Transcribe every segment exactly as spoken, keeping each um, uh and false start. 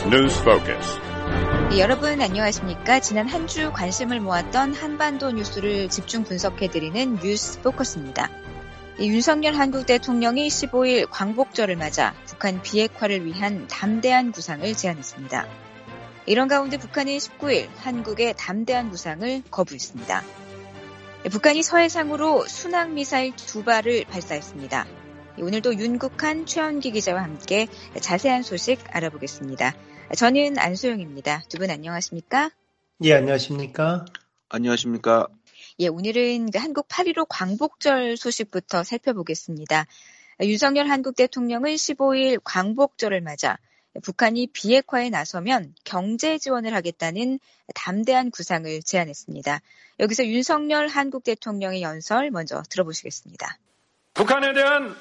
News Focus. 네, 여러분 안녕하십니까? 지난 한 주 관심을 모았던 한반도 뉴스를 집중 분석해드리는 뉴스 포커스입니다. 윤석열 한국 대통령이 십오일 광복절을 맞아 북한 비핵화를 위한 담대한 구상을 제안했습니다. 이런 가운데 북한이 십구일 한국의 담대한 구상을 거부했습니다. 북한이 서해상으로 순항미사일 두 발을 발사했습니다. 오늘도 윤국한 최원기 기자와 함께 자세한 소식 알아보겠습니다. 저는 안소영입니다. 두 분 안녕하십니까? 예, 안녕하십니까? 안녕하십니까? 예, 오늘은 한국 팔일오 광복절 소식부터 살펴보겠습니다. 윤석열 한국 대통령은 십오일 광복절을 맞아 북한이 비핵화에 나서면 경제 지원을 하겠다는 담대한 구상을 제안했습니다. 여기서 윤석열 한국 대통령의 연설 먼저 들어보시겠습니다. 북한에 대한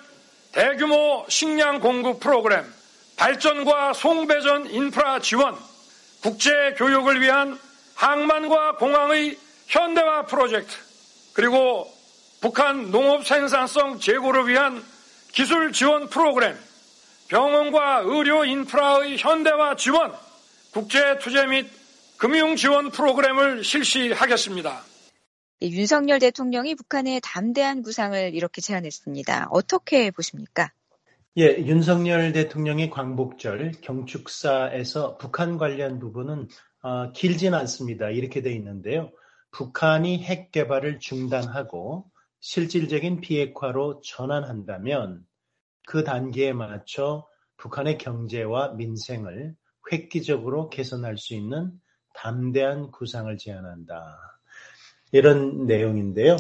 대규모 식량 공급 프로그램, 발전과 송배전 인프라 지원, 국제 교육을 위한 항만과 공항의 현대화 프로젝트, 그리고 북한 농업 생산성 제고를 위한 기술 지원 프로그램, 병원과 의료 인프라의 현대화 지원, 국제 투자 및 금융 지원 프로그램을 실시하겠습니다. 윤석열 대통령이 북한의 담대한 구상을 이렇게 제안했습니다. 어떻게 보십니까? 예, 윤석열 대통령의 광복절 경축사에서 북한 관련 부분은 어, 길진 않습니다. 이렇게 돼 있는데요. 북한이 핵 개발을 중단하고 실질적인 비핵화로 전환한다면 그 단계에 맞춰 북한의 경제와 민생을 획기적으로 개선할 수 있는 담대한 구상을 제안한다. 이런 내용인데요.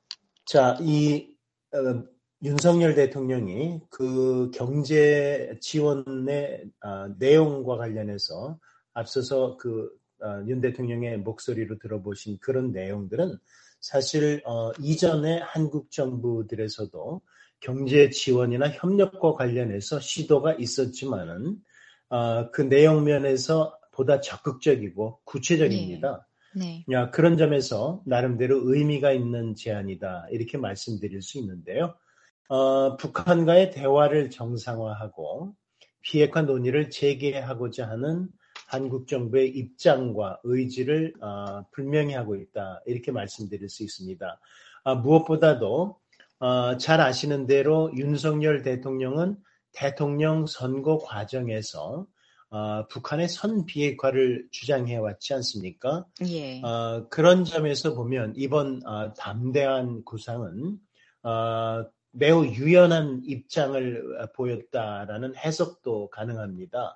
자, 이 어, 윤석열 대통령이 그 경제 지원의 어, 내용과 관련해서 앞서서 그 어, 윤 대통령의 목소리로 들어보신 그런 내용들은 사실 어, 이전에 한국 정부들에서도 경제 지원이나 협력과 관련해서 시도가 있었지만은 어, 그 내용 면에서 보다 적극적이고 구체적입니다. 네. 네. 야, 그런 점에서 나름대로 의미가 있는 제안이다 이렇게 말씀드릴 수 있는데요. 어, 북한과의 대화를 정상화하고 비핵화 논의를 재개하고자 하는 한국 정부의 입장과 의지를 어, 분명히 하고 있다 이렇게 말씀드릴 수 있습니다. 어, 무엇보다도 어, 잘 아시는 대로 윤석열 대통령은 대통령 선거 과정에서 어, 북한의 선비핵화를 주장해왔지 않습니까? 예. 어, 그런 점에서 보면 이번 어, 담대한 구상은 어, 매우 유연한 입장을 보였다라는 해석도 가능합니다.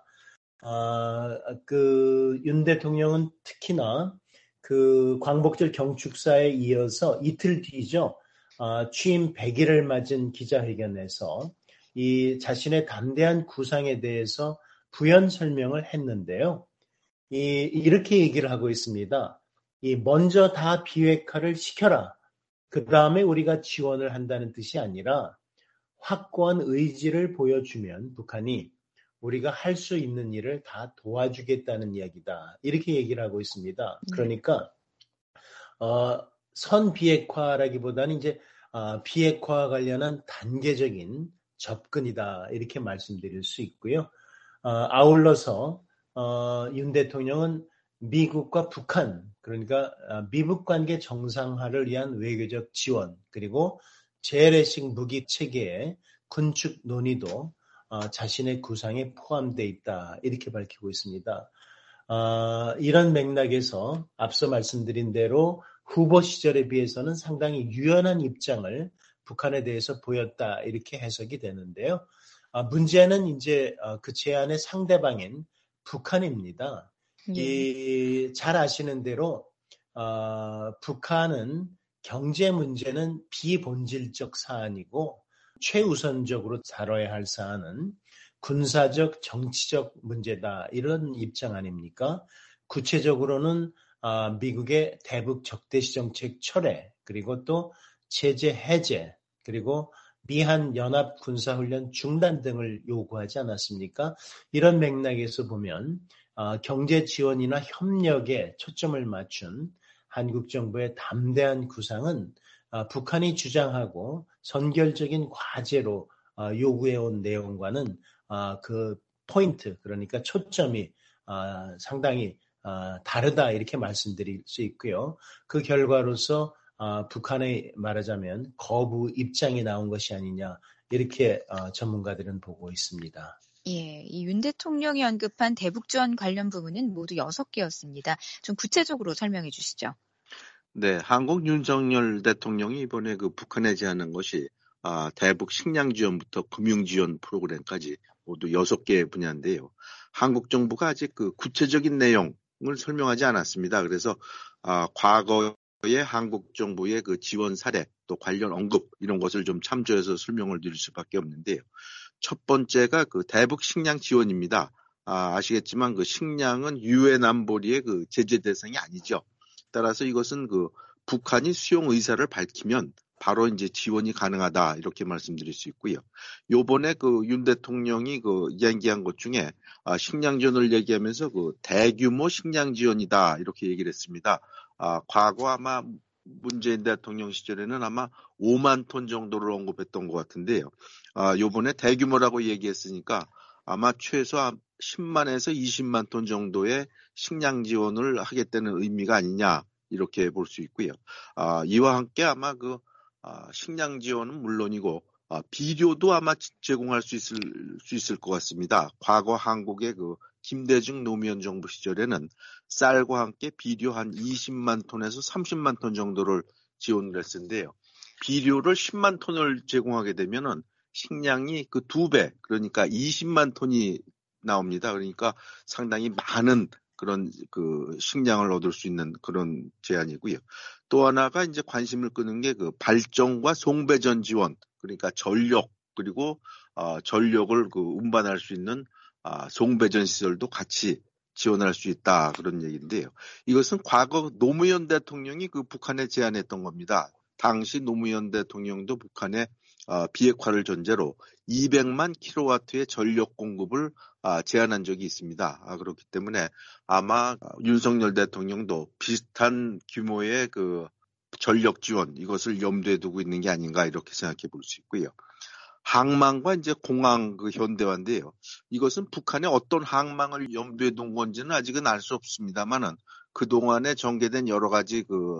어, 그 윤 대통령은 특히나 그 광복절 경축사에 이어서 이틀 뒤죠. 어, 취임 백일을 맞은 기자회견에서 이 자신의 담대한 구상에 대해서 부연 설명을 했는데요. 이, 이렇게 얘기를 하고 있습니다. 이 먼저 다 비핵화를 시켜라. 그 다음에 우리가 지원을 한다는 뜻이 아니라 확고한 의지를 보여주면 북한이 우리가 할 수 있는 일을 다 도와주겠다는 이야기다. 이렇게 얘기를 하고 있습니다. 그러니까 어, 선 비핵화라기보다는 이제 어, 비핵화와 관련한 단계적인 접근이다. 이렇게 말씀드릴 수 있고요. 어, 아울러서 어, 윤 대통령은 미국과 북한, 그러니까 미북 관계 정상화를 위한 외교적 지원, 그리고 재래식 무기 체계의 군축 논의도 어, 자신의 구상에 포함되어 있다. 이렇게 밝히고 있습니다. 어, 이런 맥락에서 앞서 말씀드린 대로 후보 시절에 비해서는 상당히 유연한 입장을 북한에 대해서 보였다. 이렇게 해석이 되는데요. 어, 문제는 이제 어, 그 제안의 상대방인 북한입니다. 예. 이, 잘 아시는 대로 어, 북한은 경제 문제는 비본질적 사안이고 최우선적으로 다뤄야 할 사안은 군사적, 정치적 문제다. 이런 입장 아닙니까? 구체적으로는 어, 미국의 대북 적대시 정책 철회, 그리고 또 제재 해제, 그리고 미한 연합 군사훈련 중단 등을 요구하지 않았습니까? 이런 맥락에서 보면 어, 경제 지원이나 협력에 초점을 맞춘 한국 정부의 담대한 구상은 어, 북한이 주장하고 선결적인 과제로 어, 요구해온 내용과는 어, 그 포인트, 그러니까 초점이 아, 상당히 아, 다르다 이렇게 말씀드릴 수 있고요. 그 결과로서 아, 북한의 말하자면 거부 입장이 나온 것이 아니냐 이렇게 어, 전문가들은 보고 있습니다. 예, 이 윤 대통령이 언급한 대북지원 관련 부분은 모두 여섯 개였습니다. 좀 구체적으로 설명해 주시죠. 네, 한국 윤석열 대통령이 이번에 그 북한에 제안한 것이 아, 대북 식량 지원부터 금융 지원 프로그램까지 모두 여섯 개 분야인데요. 한국 정부가 아직 그 구체적인 내용을 설명하지 않았습니다. 그래서 아, 과거에 한국 정부의 그 지원 사례 또 관련 언급 이런 것을 좀 참조해서 설명을 드릴 수밖에 없는데요. 첫 번째가 그 대북 식량 지원입니다. 아, 아시겠지만 그 식량은 유엔 안보리의 그 제재 대상이 아니죠. 따라서 이것은 그 북한이 수용 의사를 밝히면 바로 이제 지원이 가능하다 이렇게 말씀드릴 수 있고요. 요번에 그 윤 대통령이 그 얘기한 것 중에 아, 식량 지원을 얘기하면서 그 대규모 식량 지원이다 이렇게 얘기를 했습니다. 아, 과거 아마 문재인 대통령 시절에는 아마 오만 톤 정도를 언급했던 것 같은데요. 아, 요번에 대규모라고 얘기했으니까 아마 최소 십만에서 이십만 톤 정도의 식량 지원을 하겠다는 의미가 아니냐 이렇게 볼 수 있고요. 아, 이와 함께 아마 그 아, 식량 지원은 물론이고 아, 비료도 아마 제공할 수 있을 수 있을 것 같습니다. 과거 한국의 그 김대중 노무현 정부 시절에는 쌀과 함께 비료 한 이십만 톤에서 삼십만 톤 정도를 지원을 했었는데요. 비료를 십만 톤을 제공하게 되면은 식량이 그 두 배, 그러니까 이십만 톤이 나옵니다. 그러니까 상당히 많은 그런 그 식량을 얻을 수 있는 그런 제안이고요. 또 하나가 이제 관심을 끄는 게 그 발전과 송배전 지원, 그러니까 전력 그리고 어, 전력을 그 운반할 수 있는 아, 송배전 시설도 같이 지원할 수 있다 그런 얘기인데요. 이것은 과거 노무현 대통령이 그 북한에 제안했던 겁니다. 당시 노무현 대통령도 북한에 어, 비핵화를 전제로 이백만 킬로와트의 전력 공급을 아, 제안한 적이 있습니다. 아, 그렇기 때문에 아마 윤석열 대통령도 비슷한 규모의 그 전력 지원 이것을 염두에 두고 있는 게 아닌가 이렇게 생각해 볼 수 있고요. 항만과 이제 공항 그 현대화인데요. 이것은 북한의 어떤 항만을 염두에 둔 건지는 아직은 알 수 없습니다만은 그 동안에 전개된 여러 가지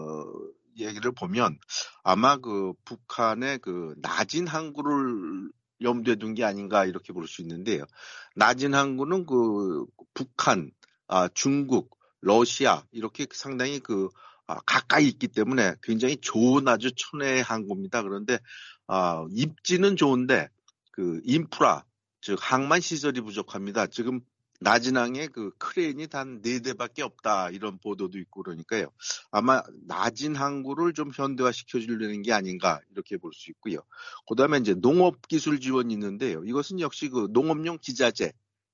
그 얘기를 보면 아마 그 북한의 그 낮은 항구를 염두에 둔 게 아닌가 이렇게 볼 수 있는데요. 낮은 항구는 그 북한, 아, 중국, 러시아 이렇게 상당히 그 아, 가까이 있기 때문에 굉장히 좋은 아주 천혜의 항구입니다. 그런데 아, 입지는 좋은데 그 인프라 즉 항만 시설이 부족합니다. 지금 낮은 항에 그 크레인이 단 네 대밖에 없다 이런 보도도 있고 그러니까요. 아마 낮은 항구를 좀 현대화 시켜주려는 게 아닌가 이렇게 볼 수 있고요. 그다음에 이제 농업기술 지원이 있는데요. 이것은 역시 그 농업용 기자재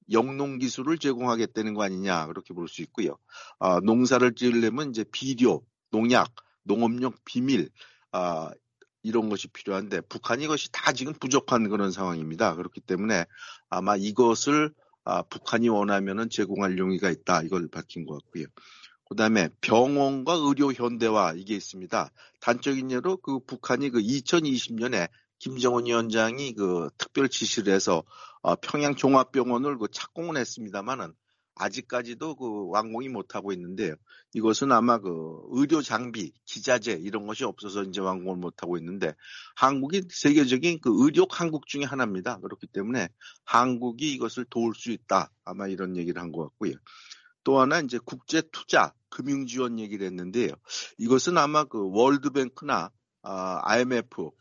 영농 기술을 제공하겠다는 거 아니냐 그렇게 볼 수 있고요. 아, 농사를 지으려면 이제 비료, 농약, 농업용 비밀 아, 이런 것이 필요한데 북한이 이것이 다 지금 부족한 그런 상황입니다. 그렇기 때문에 아마 이것을 아, 북한이 원하면은 제공할 용의가 있다 이걸 밝힌 것 같고요. 그다음에 병원과 의료 현대화 이게 있습니다. 단적인 예로 그 북한이 그 이천이십 년에 김정은 위원장이 그 특별 지시를 해서 어, 평양 종합병원을 그 착공을 했습니다만은 아직까지도 그 완공이 못하고 있는데요. 이것은 아마 그 의료 장비, 기자재 이런 것이 없어서 이제 완공을 못하고 있는데 한국이 세계적인 그 의료 강국 중에 하나입니다. 그렇기 때문에 한국이 이것을 도울 수 있다. 아마 이런 얘기를 한 것 같고요. 또 하나 이제 국제 투자, 금융 지원 얘기를 했는데요. 이것은 아마 그 월드뱅크나 아, 아이엠에프,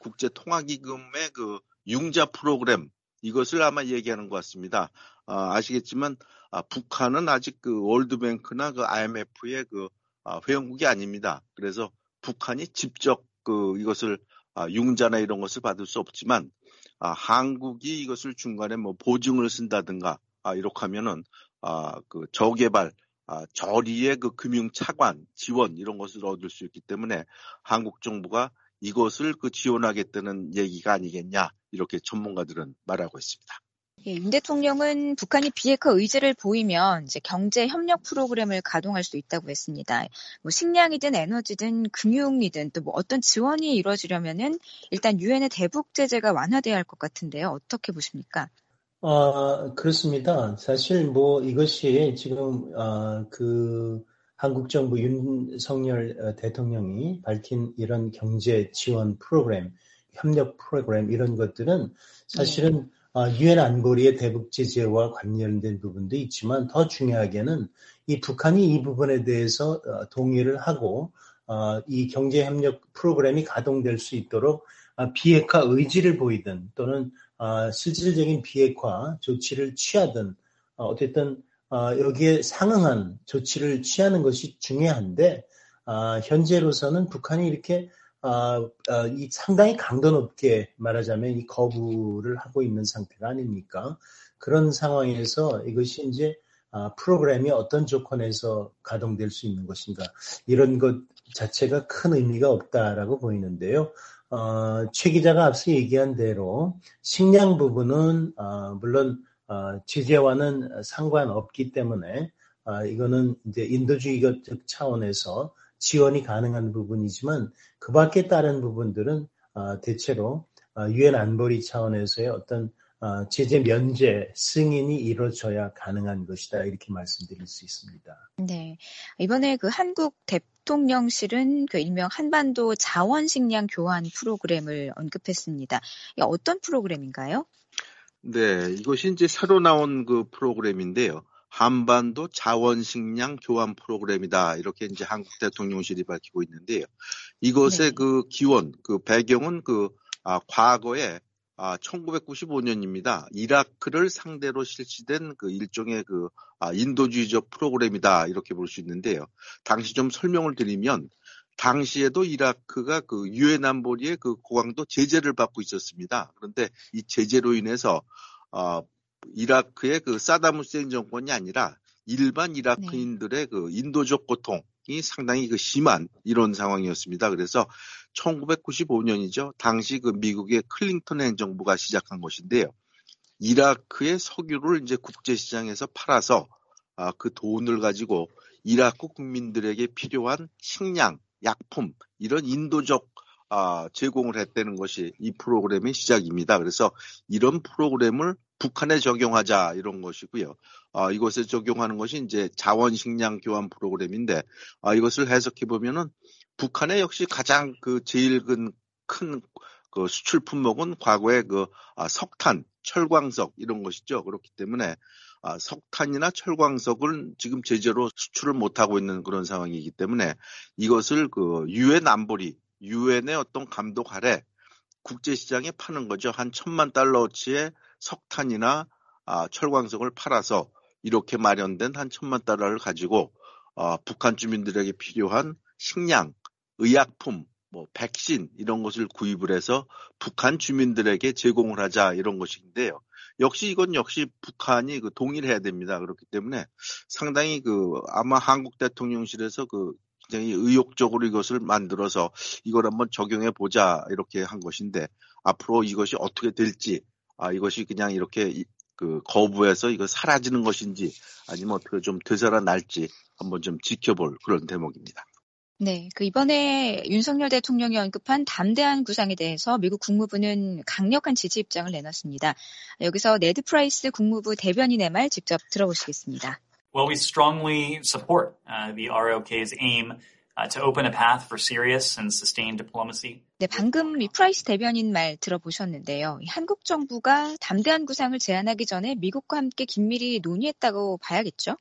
국제통화기금의 그 융자 프로그램 이것을 아마 얘기하는 것 같습니다. 아, 아시겠지만 아, 북한은 아직 그 월드뱅크나 그 아이엠에프의 그 아, 회원국이 아닙니다. 그래서 북한이 직접 그 이것을 아, 융자나 이런 것을 받을 수 없지만 아, 한국이 이것을 중간에 뭐 보증을 쓴다든가 아, 이렇게 하면은 아, 그 저개발 아, 저리의 그 금융 차관 지원 이런 것을 얻을 수 있기 때문에 한국 정부가 이것을 그 지원하겠다는 얘기가 아니겠냐 이렇게 전문가들은 말하고 있습니다. 예, 윤 대통령은 북한이 비핵화 의지를 보이면 이제 경제 협력 프로그램을 가동할 수 있다고 했습니다. 뭐 식량이든 에너지든 금융이든 또 뭐 어떤 지원이 이루어지려면은 일단 유엔의 대북 제재가 완화돼야 할 것 같은데요. 어떻게 보십니까? 어, 그렇습니다. 사실 뭐 이것이 지금 어, 그 한국 정부 윤석열 대통령이 밝힌 이런 경제 지원 프로그램, 협력 프로그램 이런 것들은 사실은 유엔 네. 안보리의 대북 제재와 관련된 부분도 있지만 더 중요하게는 이 북한이 이 부분에 대해서 동의를 하고 어, 이 경제 협력 프로그램이 가동될 수 있도록 비핵화 의지를 보이든 또는 어, 실질적인 비핵화 조치를 취하든 어, 어쨌든 어, 여기에 상응한 조치를 취하는 것이 중요한데 어, 현재로서는 북한이 이렇게 어, 어, 이 상당히 강도 높게 말하자면 이 거부를 하고 있는 상태가 아닙니까? 그런 상황에서 이것이 이제 어, 프로그램이 어떤 조건에서 가동될 수 있는 것인가 이런 것 자체가 큰 의미가 없다라고 보이는데요. 어, 최 기자가 앞서 얘기한 대로 식량 부분은 어, 물론 어, 제재와는 상관없기 때문에 어, 이거는 이제 인도주의적 차원에서 지원이 가능한 부분이지만 그 밖에 다른 부분들은 어, 대체로 유엔 안보리 차원에서의 어떤 어, 제재 면제 승인이 이루어져야 가능한 것이다 이렇게 말씀드릴 수 있습니다. 네, 이번에 그 한국 대통령실은 그 일명 한반도 자원식량 교환 프로그램을 언급했습니다. 이게 어떤 프로그램인가요? 네, 이것이 이제 새로 나온 그 프로그램인데요. 한반도 자원식량 교환 프로그램이다. 이렇게 이제 한국 대통령실이 밝히고 있는데요. 이것의 네. 그 기원, 그 배경은 그 아, 과거에 아, 천구백구십오 년입니다. 이라크를 상대로 실시된 그 일종의 그 아, 인도주의적 프로그램이다. 이렇게 볼 수 있는데요. 당시 좀 설명을 드리면 당시에도 이라크가 그 유엔 안보리의 그 고강도 제재를 받고 있었습니다. 그런데 이 제재로 인해서 어, 이라크의 그 사담 후세인 정권이 아니라 일반 이라크인들의 네. 그 인도적 고통이 상당히 그 심한 이런 상황이었습니다. 그래서 천구백구십오 년이죠. 당시 그 미국의 클린턴 행정부가 시작한 것인데요. 이라크의 석유를 이제 국제시장에서 팔아서 아, 그 돈을 가지고 이라크 국민들에게 필요한 식량, 약품 이런 인도적 아, 제공을 했다는 것이 이 프로그램의 시작입니다. 그래서 이런 프로그램을 북한에 적용하자 이런 것이고요. 아, 이것에 적용하는 것이 이제 자원식량 교환 프로그램인데 아, 이것을 해석해 보면은 북한의 역시 가장 그 제일 큰 그 수출 품목은 과거에 그 아, 석탄, 철광석 이런 것이죠. 그렇기 때문에 아, 석탄이나 철광석을 지금 제재로 수출을 못 하고 있는 그런 상황이기 때문에 이것을 그 유엔 안보리, 유엔의 어떤 감독 아래 국제시장에 파는 거죠. 한 천만 달러어치의 석탄이나 아, 철광석을 팔아서 이렇게 마련된 한 천만 달러를 가지고 어, 북한 주민들에게 필요한 식량, 의약품, 뭐 백신 이런 것을 구입을 해서 북한 주민들에게 제공을 하자 이런 것인데요. 역시 이건 역시 북한이 그 동의를 해야 됩니다. 그렇기 때문에 상당히 그 아마 한국 대통령실에서 그 굉장히 의욕적으로 이것을 만들어서 이걸 한번 적용해 보자 이렇게 한 것인데 앞으로 이것이 어떻게 될지 아 이것이 그냥 이렇게 그 거부해서 이거 사라지는 것인지 아니면 어떻게 좀 되살아날지 한번 좀 지켜볼 그런 대목입니다. 네, 그 이번에 윤석열 대통령이 언급한 담대한 구상에 대해서 미국 국무부는 강력한 지지 입장을 내놨습니다. 여기서 네드 프라이스 국무부 대변인의 말 직접 들어보시겠습니다. Well, we strongly support uh, the 알오케이's aim uh, to open a path for serious and sustained diplomacy. 네, 방금 이 프라이스 대변인 말 들어보셨는데요. 한국 정부가 담대한 구상을 제안하기 전에 미국과 함께 긴밀히 논의했다고 봐야겠죠?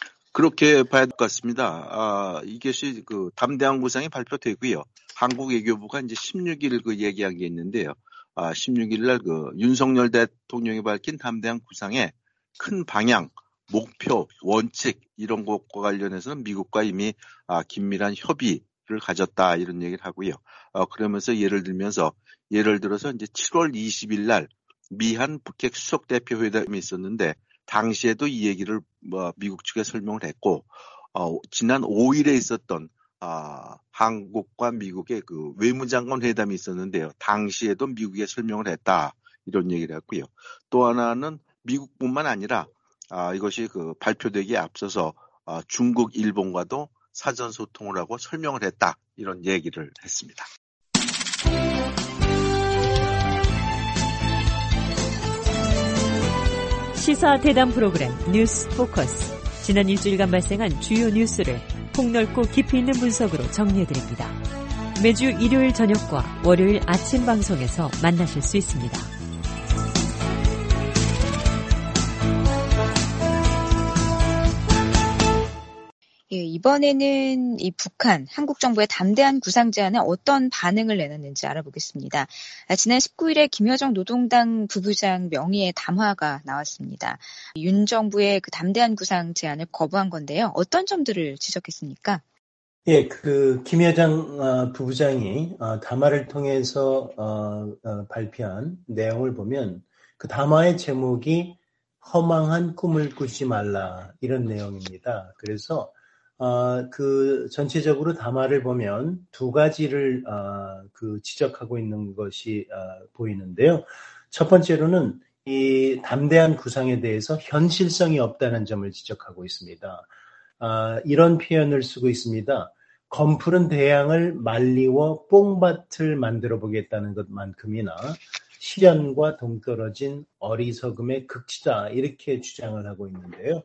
그렇게 봐야 될 것 같습니다. 아, 이것이 그 담대한 구상이 발표되고요. 한국 외교부가 이제 십육 일 그 얘기한 게 있는데요. 아, 십육 일 날 그 윤석열 대통령이 밝힌 담대한 구상의 큰 방향, 목표, 원칙 이런 것과 관련해서는 미국과 이미 아, 긴밀한 협의를 가졌다 이런 얘기를 하고요. 아, 그러면서 예를 들면서 예를 들어서 이제 칠월 이십일 날 미한 북핵 수석 대표 회담이 있었는데. 당시에도 이 얘기를 뭐 미국 측에 설명을 했고 어, 지난 오 일에 있었던 아, 한국과 미국의 그 외무장관 회담이 있었는데요. 당시에도 미국에 설명을 했다 이런 얘기를 했고요. 또 하나는 미국뿐만 아니라 아, 이것이 그 발표되기에 앞서서 아, 중국, 일본과도 사전 소통을 하고 설명을 했다 이런 얘기를 했습니다. 시사 대담 프로그램 뉴스 포커스. 지난 일주일간 발생한 주요 뉴스를 폭넓고 깊이 있는 분석으로 정리해드립니다. 매주 일요일 저녁과 월요일 아침 방송에서 만나실 수 있습니다. 예, 이번에는 이 북한, 한국 정부의 담대한 구상 제안에 어떤 반응을 내놨는지 알아보겠습니다. 아, 지난 십구 일에 김여정 노동당 부부장 명의의 담화가 나왔습니다. 윤 정부의 그 담대한 구상 제안을 거부한 건데요. 어떤 점들을 지적했습니까? 예, 그 김여정 어, 부부장이 어, 담화를 통해서 어, 어, 발표한 내용을 보면 그 담화의 제목이 허망한 꿈을 꾸지 말라 이런 내용입니다. 그래서 어, 그 전체적으로 담화를 보면 두 가지를 어, 그 지적하고 있는 것이 어, 보이는데요. 첫 번째로는 이 담대한 구상에 대해서 현실성이 없다는 점을 지적하고 있습니다. 어, 이런 표현을 쓰고 있습니다. 검푸른 대양을 말리워 뽕밭을 만들어 보겠다는 것만큼이나 실현과 동떨어진 어리석음의 극치다 이렇게 주장을 하고 있는데요.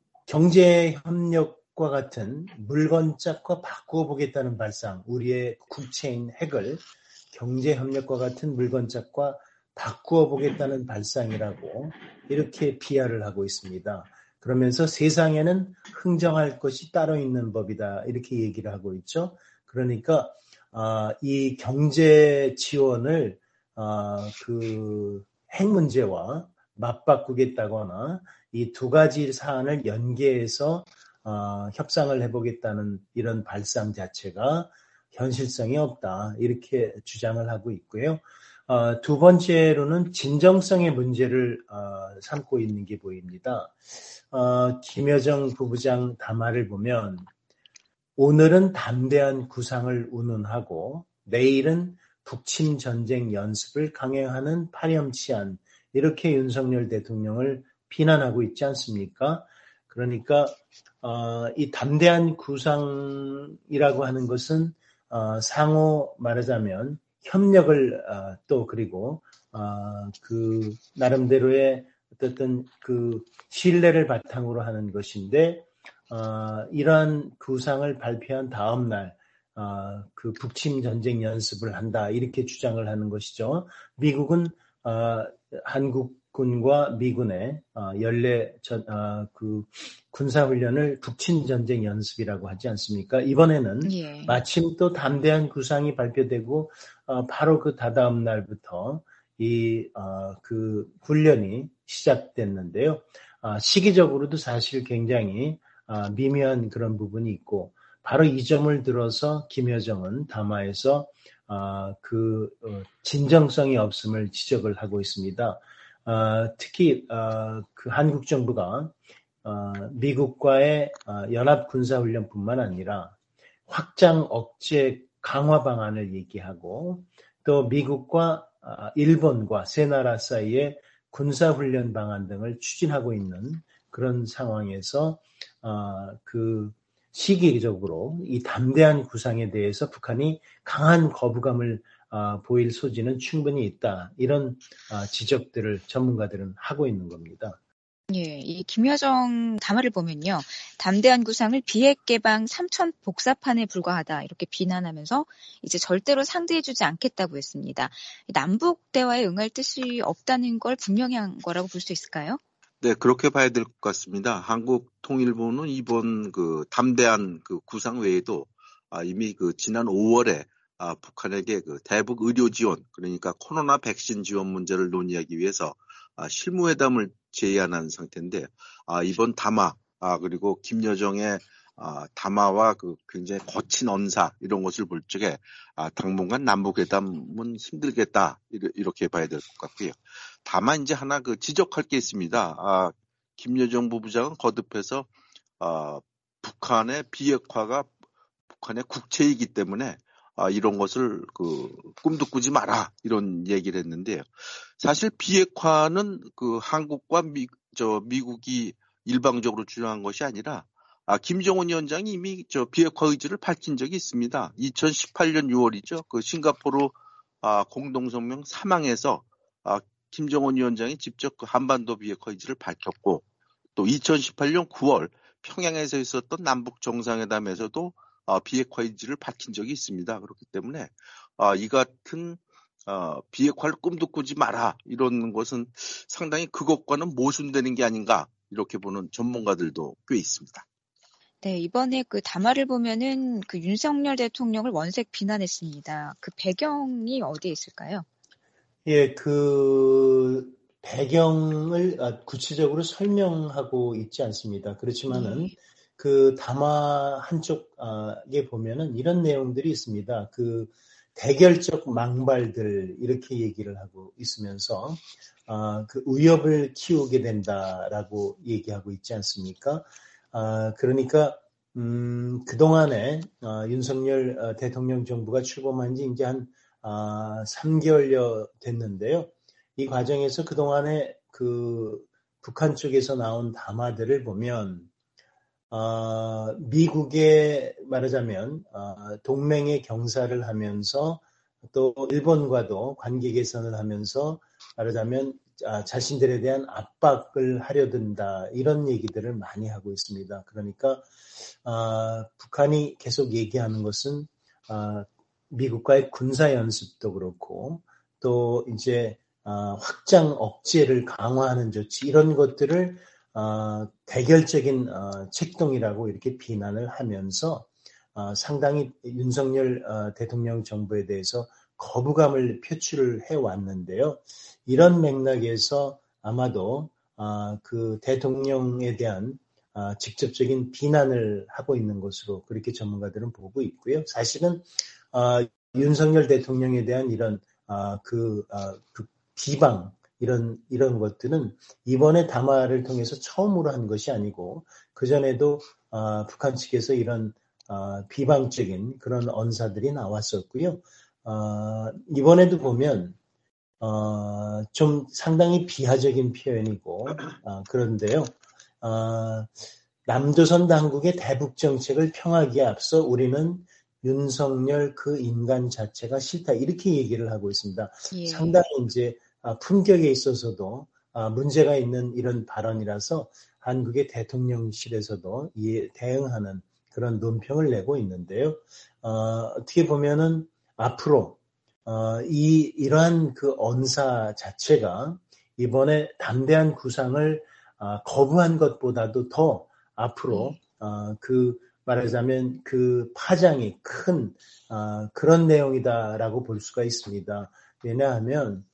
경제협력 과 같은 물건짝과 바꾸어 보겠다는 발상, 우리의 국채인 핵을 경제협력과 같은 물건짝과 바꾸어 보겠다는 발상이라고 이렇게 비하를 하고 있습니다. 그러면서 세상에는 흥정할 것이 따로 있는 법이다 이렇게 얘기를 하고 있죠. 그러니까 어, 이 경제 지원을 어, 그 핵 문제와 맞바꾸겠다거나 이 두 가지 사안을 연계해서 어, 협상을 해보겠다는 이런 발상 자체가 현실성이 없다 이렇게 주장을 하고 있고요. 어, 두 번째로는 진정성의 문제를 어, 삼고 있는 게 보입니다. 어, 김여정 부부장 담화를 보면 오늘은 담대한 구상을 운운하고 내일은 북침 전쟁 연습을 강행하는 파렴치한 이렇게 윤석열 대통령을 비난하고 있지 않습니까? 그러니까 어, 이 담대한 구상이라고 하는 것은 어, 상호 말하자면 협력을 어, 또 그리고 어, 그 나름대로의 어떤 그 신뢰를 바탕으로 하는 것인데 어, 이러한 구상을 발표한 다음 날 어, 그 북침 전쟁 연습을 한다 이렇게 주장을 하는 것이죠. 미국은 어, 한국 군과 미군의 연례 어, 그 군사훈련을 북침 전쟁 연습이라고 하지 않습니까? 이번에는 예. 마침 또 담대한 구상이 발표되고 어, 바로 그 다다음 날부터 이 어, 그 훈련이 시작됐는데요. 어, 시기적으로도 사실 굉장히 어, 미묘한 그런 부분이 있고 바로 이 점을 들어서 김여정은 담화에서 어, 그 어, 진정성이 없음을 지적을 하고 있습니다. 어, 특히 어, 그 한국 정부가 어, 미국과의 어, 연합 군사훈련뿐만 아니라 확장 억제 강화 방안을 얘기하고 또 미국과 어, 일본과 세 나라 사이에 군사훈련 방안 등을 추진하고 있는 그런 상황에서 어, 그 시기적으로 이 담대한 구상에 대해서 북한이 강한 거부감을 어, 보일 소지는 충분히 있다. 이런 어, 지적들을 전문가들은 하고 있는 겁니다. 예, 이 김여정 담화를 보면요. 담대한 구상을 비핵 개방 삼천 복사판에 불과하다. 이렇게 비난하면서 이제 절대로 상대해주지 않겠다고 했습니다. 남북 대화에 응할 뜻이 없다는 걸 분명히 한 거라고 볼 수 있을까요? 네, 그렇게 봐야 될 것 같습니다. 한국통일부는 이번 그 담대한 그 구상 외에도 아, 이미 그 지난 오월에 아, 북한에게 그 대북 의료 지원, 그러니까 코로나 백신 지원 문제를 논의하기 위해서 아, 실무회담을 제의하는 상태인데, 아, 이번 담화, 아, 그리고 김여정의 아, 담화와 그 굉장히 거친 언사, 이런 것을 볼 적에, 아, 당분간 남북회담은 힘들겠다, 이렇게 봐야 될 것 같고요. 다만 이제 하나 그 지적할 게 있습니다. 아, 김여정 부부장은 거듭해서, 아, 북한의 비핵화가 북한의 국채이기 때문에 아, 이런 것을 그 꿈도 꾸지 마라 이런 얘기를 했는데요. 사실 비핵화는 그 한국과 미, 저 미국이 일방적으로 주장한 것이 아니라 아, 김정은 위원장이 이미 저 비핵화 의지를 밝힌 적이 있습니다. 이천십팔 년 유월이죠. 그 싱가포르 아, 공동성명 삼 항에서 아, 김정은 위원장이 직접 그 한반도 비핵화 의지를 밝혔고 또 이천십팔 년 구월 평양에서 있었던 남북 정상회담에서도 어, 비핵화 의지를 밝힌 적이 있습니다. 그렇기 때문에 어, 이 같은 어, 비핵화를 꿈도 꾸지 마라 이런 것은 상당히 그것과는 모순되는 게 아닌가 이렇게 보는 전문가들도 꽤 있습니다. 네, 이번에 그 담화를 보면은 그 윤석열 대통령을 원색 비난했습니다. 그 배경이 어디에 있을까요? 예, 그 배경을 구체적으로 설명하고 있지 않습니다. 그렇지만은 네. 그 담화 한쪽에 보면은 이런 내용들이 있습니다. 그 대결적 망발들 이렇게 얘기를 하고 있으면서 어, 그 위협을 키우게 된다라고 얘기하고 있지 않습니까? 어, 그러니까 음, 그동안에 어, 윤석열 어, 대통령 정부가 출범한 지 이제 한 어, 삼 개월여 됐는데요. 이 과정에서 그동안에 그 북한 쪽에서 나온 담화들을 보면 어, 미국에 말하자면 어, 동맹의 경사를 하면서 또 일본과도 관계 개선을 하면서 말하자면 아, 자신들에 대한 압박을 하려 든다 이런 얘기들을 많이 하고 있습니다. 그러니까 어, 북한이 계속 얘기하는 것은 어, 미국과의 군사 연습도 그렇고 또 이제 어, 확장 억제를 강화하는 조치 이런 것들을 어, 대결적인 어, 책동이라고 이렇게 비난을 하면서 어, 상당히 윤석열 어, 대통령 정부에 대해서 거부감을 표출을 해왔는데요. 이런 맥락에서 아마도 어, 그 대통령에 대한 어, 직접적인 비난을 하고 있는 것으로 그렇게 전문가들은 보고 있고요. 사실은 어, 윤석열 대통령에 대한 이런 어, 그, 어, 그 비방 이런 이런 것들은 이번에 담화를 통해서 처음으로 한 것이 아니고 그 전에도 어, 북한 측에서 이런 어, 비방적인 그런 언사들이 나왔었고요. 어, 이번에도 보면 어, 좀 상당히 비하적인 표현이고 어, 그런데요. 어, 남조선 당국의 대북 정책을 평하기에 앞서 우리는 윤석열 그 인간 자체가 싫다 이렇게 얘기를 하고 있습니다. 예. 상당히 이제 품격에 있어서도 문제가 있는 이런 발언이라서 한국의 대통령실에서도 이에 대응하는 그런 논평을 내고 있는데요. 어, 어떻게 보면은 앞으로 어, 이 이러한 그 언사 자체가 이번에 담대한 구상을 어, 거부한 것보다도 더 앞으로 어, 그 말하자면 그 파장이 큰 어, 그런 내용이다라고 볼 수가 있습니다. 왜냐하면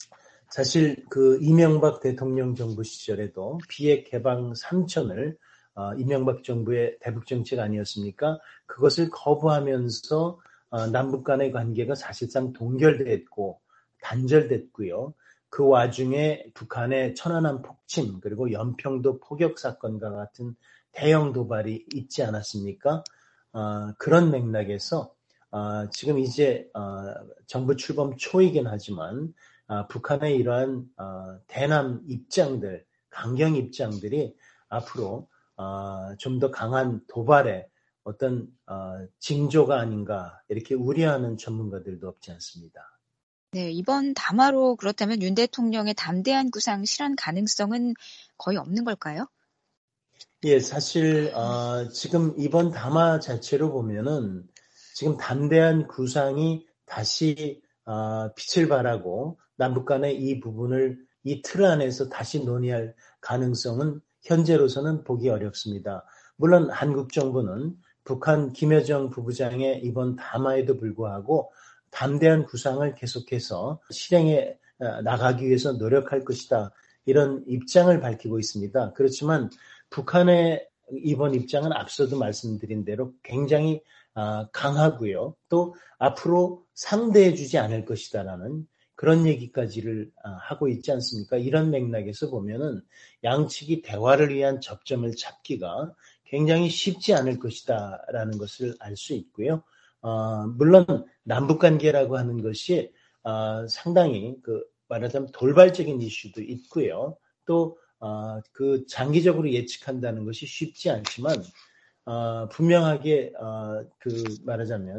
사실 그 이명박 대통령 정부 시절에도 비핵 개방 삼천을 어, 이명박 정부의 대북 정책 아니었습니까? 그것을 거부하면서 어, 남북 간의 관계가 사실상 동결됐고 단절됐고요. 그 와중에 북한의 천안함 폭침 그리고 연평도 포격 사건과 같은 대형 도발이 있지 않았습니까? 어, 그런 맥락에서 어, 지금 이제 어, 정부 출범 초이긴 하지만 어, 북한의 이러한 어, 대남 입장들, 강경 입장들이 앞으로 어, 좀 더 강한 도발에 어떤 어, 징조가 아닌가 이렇게 우려하는 전문가들도 없지 않습니다. 네, 이번 담화로 그렇다면 윤 대통령의 담대한 구상 실현 가능성은 거의 없는 걸까요? 예, 사실 어, 지금 이번 담화 자체로 보면은 지금 담대한 구상이 다시 어, 빛을 발하고 남북 간의 이 부분을 이 틀 안에서 다시 논의할 가능성은 현재로서는 보기 어렵습니다. 물론 한국 정부는 북한 김여정 부부장의 이번 담화에도 불구하고 담대한 구상을 계속해서 실행해 나가기 위해서 노력할 것이다. 이런 입장을 밝히고 있습니다. 그렇지만 북한의 이번 입장은 앞서도 말씀드린 대로 굉장히 강하고요. 또 앞으로 상대해주지 않을 것이다라는 그런 얘기까지를 하고 있지 않습니까? 이런 맥락에서 보면은 양측이 대화를 위한 접점을 찾기가 굉장히 쉽지 않을 것이다라는 것을 알 수 있고요. 어, 물론 남북관계라고 하는 것이 어, 상당히 그 말하자면 돌발적인 이슈도 있고요. 또 어, 그 장기적으로 예측한다는 것이 쉽지 않지만 어, 분명하게 어, 그 말하자면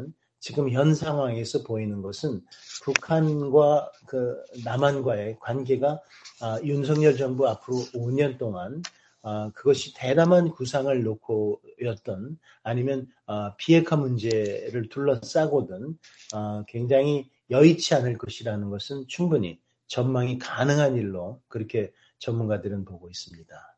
지금 현 상황에서 보이는 것은 북한과 그 남한과의 관계가 아, 윤석열 정부 앞으로 오 년 동안 아, 그것이 대담한 구상을 놓고였던 아니면 아, 비핵화 문제를 둘러싸고든 아, 굉장히 여의치 않을 것이라는 것은 충분히 전망이 가능한 일로 그렇게 전문가들은 보고 있습니다.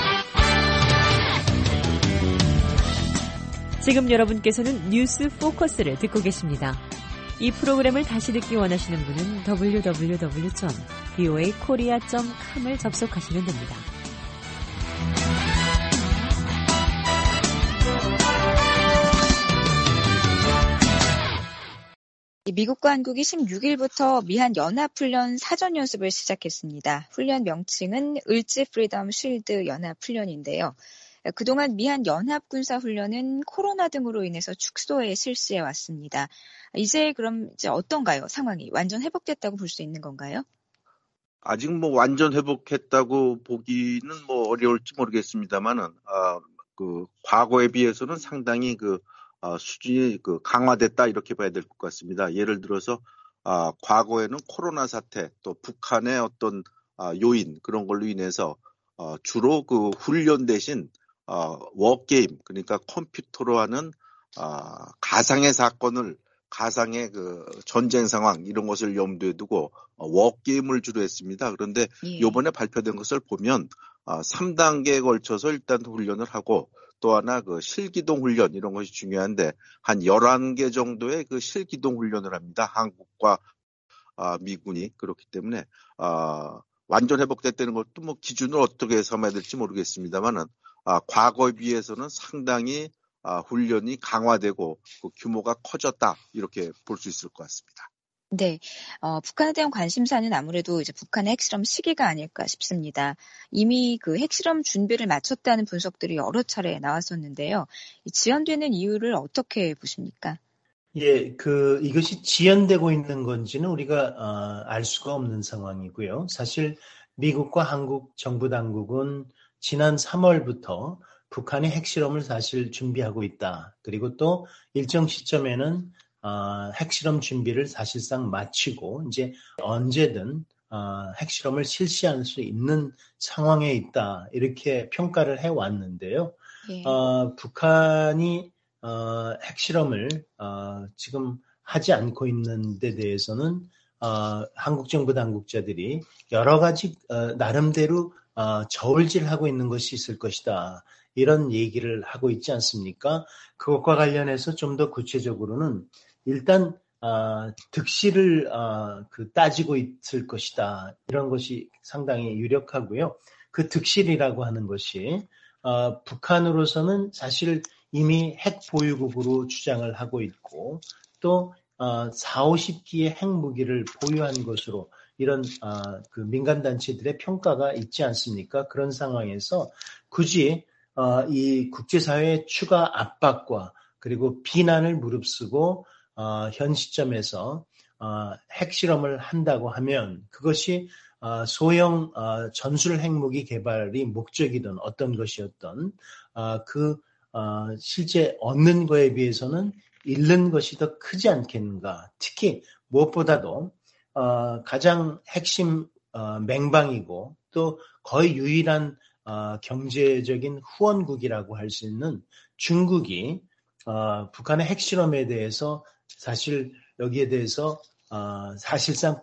지금 여러분께서는 뉴스 포커스를 듣고 계십니다. 이 프로그램을 다시 듣기 원하시는 분은 더블유 더블유 더블유 점 브이오에이 코리아 점 컴을 접속하시면 됩니다. 미국과 한국이 십육 일부터 미한 연합훈련 사전연습을 시작했습니다. 훈련 명칭은 을지 프리덤 쉴드 연합훈련인데요. 그동안 미한 연합군사훈련은 코로나 등으로 인해서 축소해 실시해 왔습니다. 이제 그럼 이제 어떤가요? 상황이 완전 회복됐다고 볼 수 있는 건가요? 아직 뭐 완전 회복했다고 보기는 뭐 어려울지 모르겠습니다만은, 아, 그 과거에 비해서는 상당히 그 아, 수준이 그 강화됐다 이렇게 봐야 될 것 같습니다. 예를 들어서 아, 과거에는 코로나 사태 또 북한의 어떤 아, 요인 그런 걸로 인해서 어, 주로 그 훈련 대신 어, 워게임 그러니까 컴퓨터로 하는 아, 가상의 사건을 가상의 그 전쟁 상황 이런 것을 염두에 두고 어, 워게임을 주로 했습니다. 그런데 예. 이번에 발표된 것을 보면 아, 삼 단계에 걸쳐서 일단 훈련을 하고 또 하나 그 실기동 훈련 이런 것이 중요한데 한 열한 개 정도의 그 실기동 훈련을 합니다. 한국과 아, 미군이 그렇기 때문에 아, 완전 회복됐다는 것도 뭐 기준을 어떻게 삼아야 될지 모르겠습니다만은 아, 과거에 비해서는 상당히 아, 훈련이 강화되고 그 규모가 커졌다 이렇게 볼 수 있을 것 같습니다. 네, 어, 북한에 대한 관심사는 아무래도 이제 북한의 핵실험 시기가 아닐까 싶습니다. 이미 그 핵실험 준비를 마쳤다는 분석들이 여러 차례 나왔었는데요. 이 지연되는 이유를 어떻게 보십니까? 예, 그 이것이 지연되고 있는 건지는 우리가 어, 알 수가 없는 상황이고요. 사실 미국과 한국 정부 당국은 지난 삼월부터 북한의 핵실험을 사실 준비하고 있다. 그리고 또 일정 시점에는 어, 핵실험 준비를 사실상 마치고 이제 언제든 어, 핵실험을 실시할 수 있는 상황에 있다. 이렇게 평가를 해왔는데요. 예. 어, 북한이 어, 핵실험을 어, 지금 하지 않고 있는 데 대해서는 어, 한국 정부 당국자들이 여러 가지 어, 나름대로 어, 저울질하고 있는 것이 있을 것이다. 이런 얘기를 하고 있지 않습니까? 그것과 관련해서 좀 더 구체적으로는 일단 어, 득실을 어, 그 따지고 있을 것이다. 이런 것이 상당히 유력하고요. 그 득실이라고 하는 것이 어, 북한으로서는 사실 이미 핵 보유국으로 주장을 하고 있고 또 어, 사오십 기의 핵무기를 보유한 것으로 이런 어, 그 민간단체들의 평가가 있지 않습니까? 그런 상황에서 굳이 어, 이 국제사회의 추가 압박과 그리고 비난을 무릅쓰고 어, 현 시점에서 어, 핵실험을 한다고 하면 그것이 어, 소형 어, 전술 핵무기 개발이 목적이든 어떤 것이었던 어, 그 어, 실제 얻는 거에 비해서는 잃는 것이 더 크지 않겠는가. 특히 무엇보다도 어, 가장 핵심 어, 맹방이고 또 거의 유일한 어, 경제적인 후원국이라고 할 수 있는 중국이 어, 북한의 핵실험에 대해서 사실 여기에 대해서 어, 사실상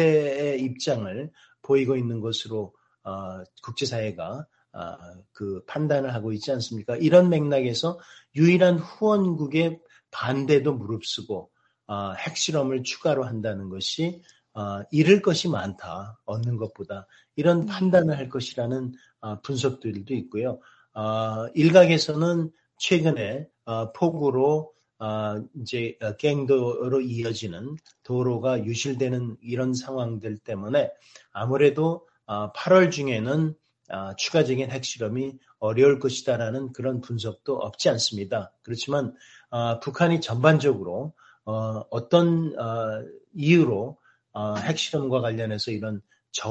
반대의 입장을 보이고 있는 것으로 어, 국제사회가 어, 그 판단을 하고 있지 않습니까? 이런 맥락에서 유일한 후원국의 반대도 무릅쓰고 어, 핵실험을 추가로 한다는 것이 어, 잃을 것이 많다, 얻는 것보다 이런 판단을 할 것이라는 어, 분석들도 있고요. 어, 일각에서는 최근에 어, 폭우로 어, 이제 갱도로 이어지는 도로가 유실되는 이런 상황들 때문에 아무래도 어, 팔월 중에는 어, 추가적인 핵실험이 어려울 것이다라는 그런 분석도 없지 않습니다. 그렇지만 어, 북한이 전반적으로 어, 어떤 어, 이유로 어, 핵실험과 관련해서 이런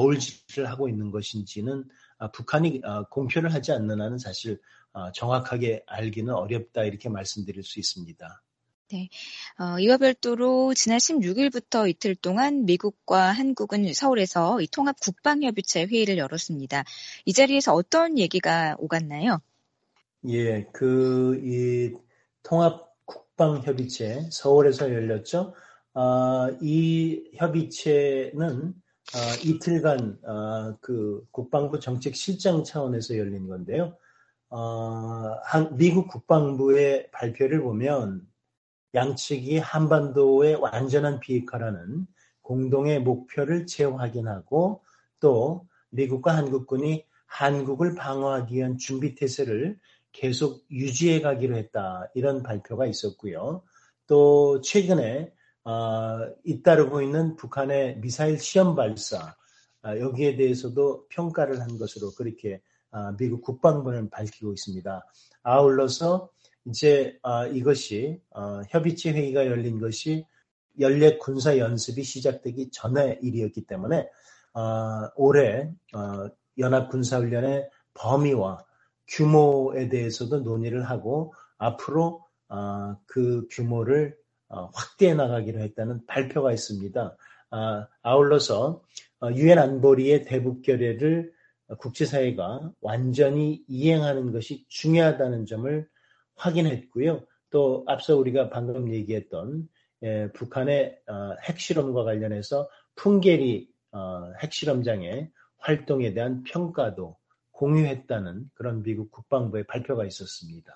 저울질을 하고 있는 것인지는 어, 북한이 어, 공표를 하지 않는 한은 사실 어, 정확하게 알기는 어렵다 이렇게 말씀드릴 수 있습니다. 네, 어, 이와 별도로 지난 십육 일부터 이틀 동안 미국과 한국은 서울에서 이 통합 국방협의체 회의를 열었습니다. 이 자리에서 어떤 얘기가 오갔나요? 예, 그, 이 통합 국방협의체 서울에서 열렸죠. 아, 이 협의체는 아, 이틀간 아, 그 국방부 정책실장 차원에서 열린 건데요. 어, 한, 미국 국방부의 발표를 보면 양측이 한반도의 완전한 비핵화라는 공동의 목표를 재확인하고 또 미국과 한국군이 한국을 방어하기 위한 준비태세를 계속 유지해 가기로 했다. 이런 발표가 있었고요. 또 최근에 어, 잇따르고 있는 북한의 미사일 시험 발사 어, 여기에 대해서도 평가를 한 것으로 그렇게 어, 미국 국방부는 밝히고 있습니다. 아울러서 이제 어, 이것이 어, 협의체 회의가 열린 것이 연례 군사 연습이 시작되기 전의 일이었기 때문에 어, 올해 어, 연합군사훈련의 범위와 규모에 대해서도 논의를 하고 앞으로 어, 그 규모를 어, 확대해 나가기로 했다는 발표가 있습니다. 아, 아울러서 유엔 안보리의 대북 결의를 국제사회가 완전히 이행하는 것이 중요하다는 점을 확인했고요. 또 앞서 우리가 방금 얘기했던 예, 북한의 어, 핵실험과 관련해서 풍계리 어, 핵실험장의 활동에 대한 평가도 공유했다는 그런 미국 국방부의 발표가 있었습니다.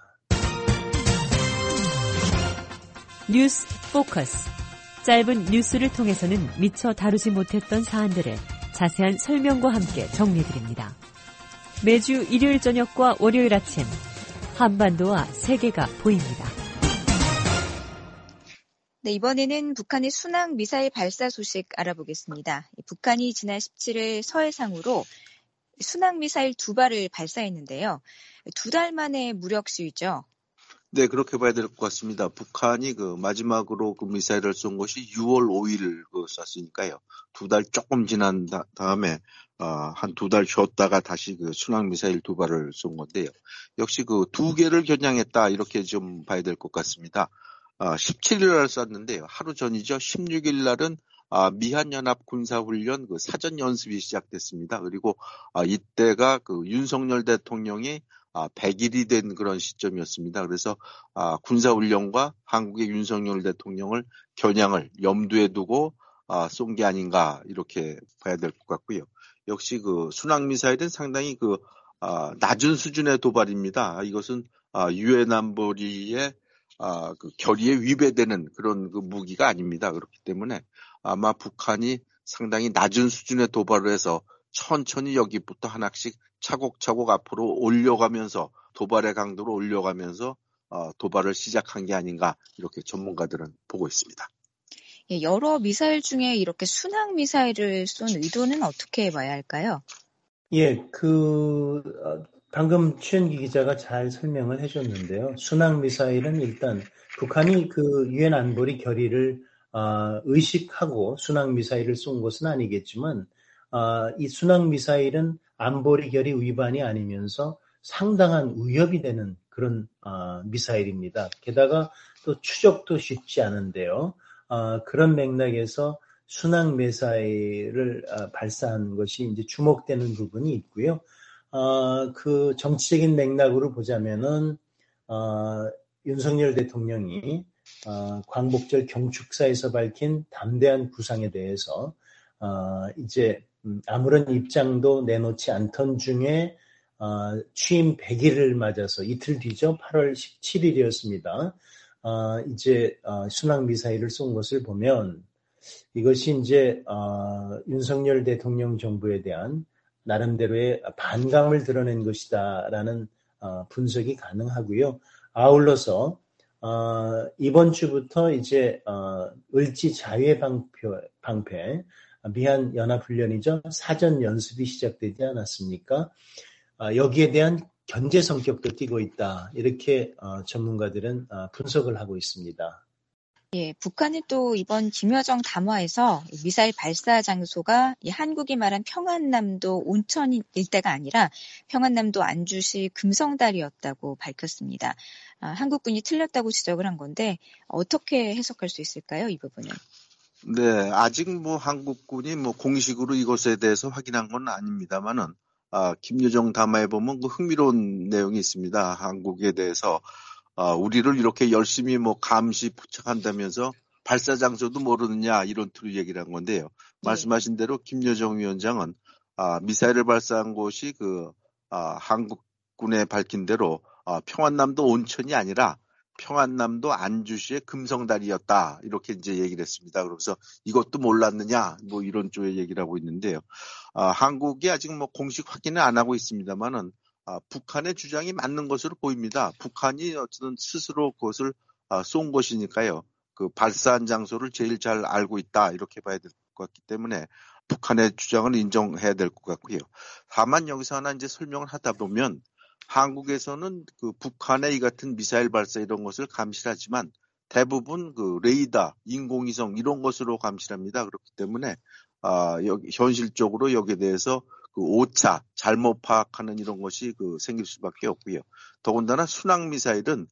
뉴스 포커스. 짧은 뉴스를 통해서는 미처 다루지 못했던 사안들을 자세한 설명과 함께 정리해드립니다. 매주 일요일 저녁과 월요일 아침 한반도와 세계가 보입니다. 네, 이번에는 북한의 순항 미사일 발사 소식 알아보겠습니다. 북한이 지난 십칠 일 서해상으로 순항 미사일 두 발을 발사했는데요. 두 달 만에 무력 시위죠. 네, 그렇게 봐야 될 것 같습니다. 북한이 그 마지막으로 그 미사일을 쏜 것이 유월 오일 그 쐈으니까요. 두 달 조금 지난 다, 다음에 어, 한 두 달 쉬었다가 다시 그 순항 미사일 두 발을 쏜 건데요. 역시 그 두 개를 겨냥했다 이렇게 좀 봐야 될 것 같습니다. 어, 십칠 일 날 쐈는데요. 하루 전이죠. 십육 일 날은 아, 미한연합 군사훈련 그 사전 연습이 시작됐습니다. 그리고 아, 이때가 그 윤석열 대통령이 아, 백 일이 된 그런 시점이었습니다. 그래서 아, 군사훈련과 한국의 윤석열 대통령을 겨냥을 염두에 두고 아, 쏜 게 아닌가 이렇게 봐야 될 것 같고요. 역시 그 순항미사일은 상당히 그 아, 낮은 수준의 도발입니다. 이것은 아, 유엔 안보리의 아, 그 결의에 위배되는 그런 그 무기가 아닙니다. 그렇기 때문에 아마 북한이 상당히 낮은 수준의 도발을 해서 천천히 여기부터 하나씩 차곡차곡 앞으로 올려가면서 도발의 강도를 올려가면서 어, 도발을 시작한 게 아닌가 이렇게 전문가들은 보고 있습니다. 예, 여러 미사일 중에 이렇게 순항 미사일을 쏜 의도는 어떻게 봐야 할까요? 예, 그 어, 방금 최현기 기자가 잘 설명을 해줬는데요. 순항 미사일은 일단 북한이 그 유엔 안보리 결의를 어, 의식하고 순항 미사일을 쏜 것은 아니겠지만 어, 이 순항 미사일은 안보리 결의 위반이 아니면서 상당한 위협이 되는 그런 어, 미사일입니다. 게다가 또 추적도 쉽지 않은데요. 어, 그런 맥락에서 순항 미사일을 어, 발사한 것이 이제 주목되는 부분이 있고요. 어, 그 정치적인 맥락으로 보자면은 어, 윤석열 대통령이 어, 광복절 경축사에서 밝힌 담대한 구상에 대해서 어, 이제 아무런 입장도 내놓지 않던 중에 어, 취임 백 일을 맞아서 이틀 뒤죠. 팔월 십칠일이었습니다. 어, 이제 어, 순항 미사일을 쏜 것을 보면 이것이 이제 어, 윤석열 대통령 정부에 대한 나름대로의 반감을 드러낸 것이다라는 어, 분석이 가능하고요. 아울러서 어, 이번 주부터 이제 어, 을지 자유의 방패, 방패 미한 연합훈련이죠. 사전 연습이 시작되지 않았습니까? 어, 여기에 대한 견제 성격도 띠고 있다. 이렇게 어, 전문가들은 어, 분석을 하고 있습니다. 예, 북한은 또 이번 김여정 담화에서 미사일 발사 장소가 한국이 말한 평안남도 온천 일대가 아니라 평안남도 안주시 금성다리였다고 밝혔습니다. 아, 한국군이 틀렸다고 지적을 한 건데 어떻게 해석할 수 있을까요, 이 부분은? 네, 아직 뭐 한국군이 뭐 공식으로 이것에 대해서 확인한 건 아닙니다만은 아, 김여정 담화에 보면 그 흥미로운 내용이 있습니다. 한국에 대해서 아, 우리를 이렇게 열심히 뭐 감시 포착한다면서 발사 장소도 모르느냐 이런 투로 얘기를 한 건데요. 네. 말씀하신 대로 김여정 위원장은 아, 미사일을 발사한 곳이 그 아, 한국군에 밝힌 대로 아, 평안남도 온천이 아니라 평안남도 안주시의 금성다리였다 이렇게 이제 얘기를 했습니다. 그래서 이것도 몰랐느냐 뭐 이런 쪽의 얘기를 하고 있는데요. 아, 한국이 아직 뭐 공식 확인은 안 하고 있습니다만은. 아, 북한의 주장이 맞는 것으로 보입니다. 북한이 어쨌든 스스로 그것을 아, 쏜 것이니까요. 그 발사한 장소를 제일 잘 알고 있다 이렇게 봐야 될 것 같기 때문에 북한의 주장을 인정해야 될 것 같고요. 다만 여기서 하나 이제 설명을 하다 보면 한국에서는 그 북한의 이 같은 미사일 발사 이런 것을 감시하지만 대부분 그 레이더, 인공위성 이런 것으로 감시합니다. 그렇기 때문에 아, 여기 현실적으로 여기에 대해서 그 오차, 잘못 파악하는 이런 것이 그 생길 수밖에 없고요. 더군다나 순항 미사일은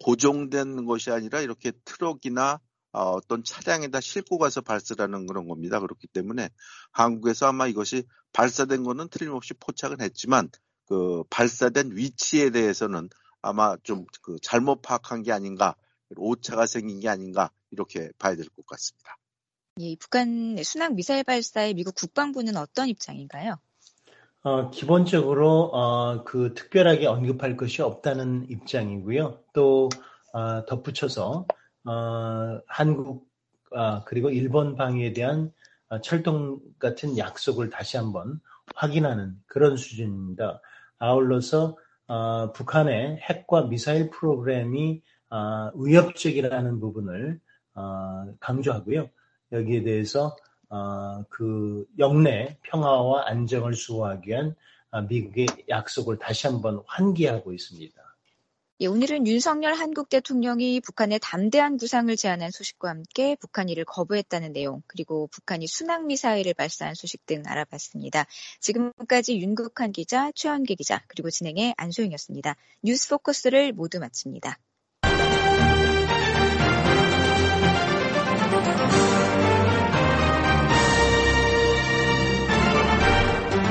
고정된 것이 아니라 이렇게 트럭이나 어, 어떤 차량에다 싣고 가서 발사하는 그런 겁니다. 그렇기 때문에 한국에서 아마 이것이 발사된 거는 틀림없이 포착은 했지만 그 발사된 위치에 대해서는 아마 좀 그 잘못 파악한 게 아닌가, 오차가 생긴 게 아닌가 이렇게 봐야 될 것 같습니다. 예, 북한 순항 미사일 발사에 미국 국방부는 어떤 입장인가요? 어, 기본적으로 어, 그 특별하게 언급할 것이 없다는 입장이고요. 또 어, 덧붙여서 어, 한국 어, 그리고 일본 방위에 대한 어, 철동 같은 약속을 다시 한번 확인하는 그런 수준입니다. 아울러서 어, 북한의 핵과 미사일 프로그램이 어, 위협적이라는 부분을 어, 강조하고요. 여기에 대해서 어, 그 영내 평화와 안정을 수호하기 위한 미국의 약속을 다시 한번 환기하고 있습니다. 예, 오늘은 윤석열 한국 대통령이 북한의 담대한 구상을 제안한 소식과 함께 북한 이를 거부했다는 내용, 그리고 북한이 순항미사일을 발사한 소식 등 알아봤습니다. 지금까지 윤국한 기자, 최원기 기자, 그리고 진행의 안소영이었습니다. 뉴스 포커스를 모두 마칩니다.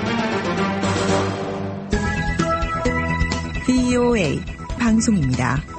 브이오에이 방송입니다.